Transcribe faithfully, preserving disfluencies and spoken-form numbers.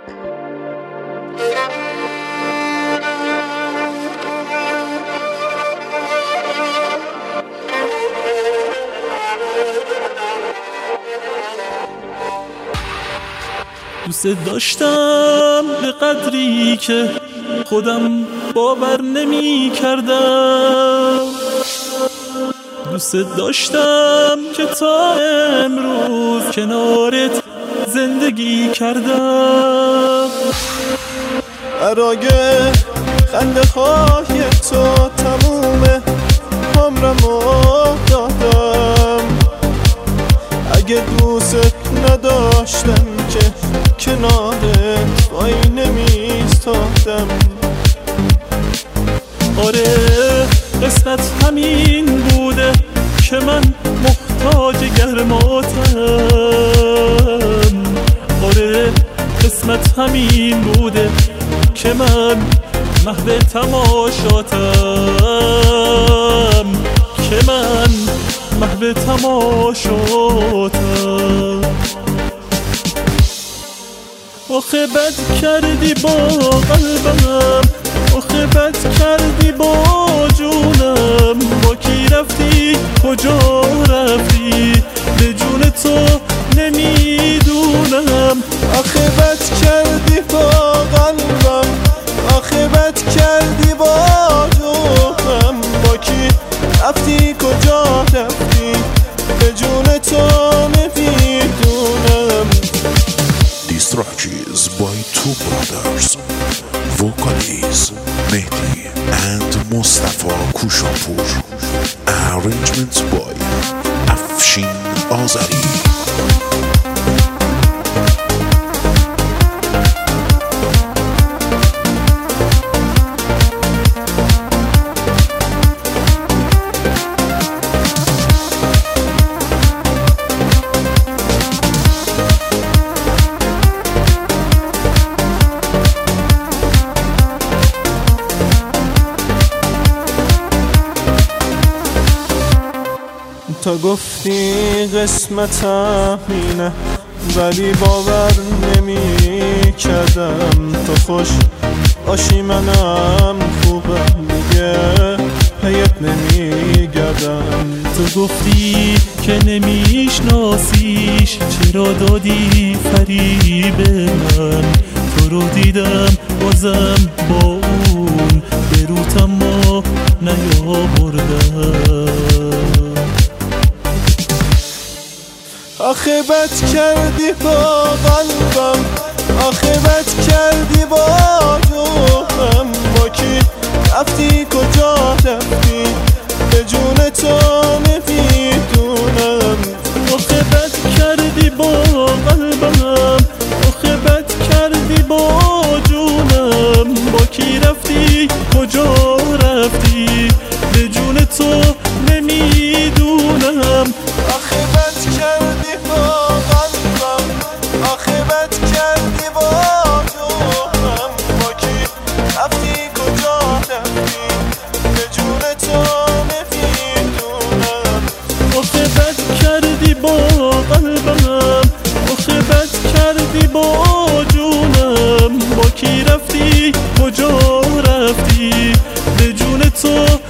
دوست داشتم به قدری که خودم باور نمی کردم، دوست داشتم که تا امروز کنارت زندگی کردم. برای خنده های تو تموم عمرمو دادم، اگه دوست نداشتم که کنارت وای نمیستادم. آره قسمت همین بوده که من محتاج گرماتم، آره قسمت همین بوده که من محو تماشاتم، که من محو تماشاتم. آخه بد کردی با قلبم، آخه بد کردی با جونم، با کی رفتی کجا رفتی به جون تو نمیدونم. آخه بد کردی با قلبم، آخه بد کردی با جونم، با کی رفتی کجا رفتی به جون تو نمیدونم. Distractions by two brothers, vocalists Mehdi and Mustafa Kushapur, arrangements by Afshin Azari. تا گفتی قسمتم اینه ولی باور نمی کردم، تو خوش باشی منم خوبم دیگه پیت نمی گردم. تو گفتی که نمیشناسیش چرا دادی فریب من، تو رو دیدم بازم با اون به روتم ما نیاوردم. آخه بد کردی با قلبم، آخه بد کردی با جونم، با کی رفتی کجا رفتی به جون تو نمیدونم. آخه بد کردی با قلبم، آخه بد کردی با جونم، با کی رفتی کجا رفتی به جون تو نمیدونم. آخه بد کردی با قلبم، آخه بد کردی با جونم، با کی رفتی کجا رفتی به جون تو نمیدونم. آخه بد کردی با قلبم، آخه بد کردی با جونم، با کی رفتی کجا رفتی به جون تو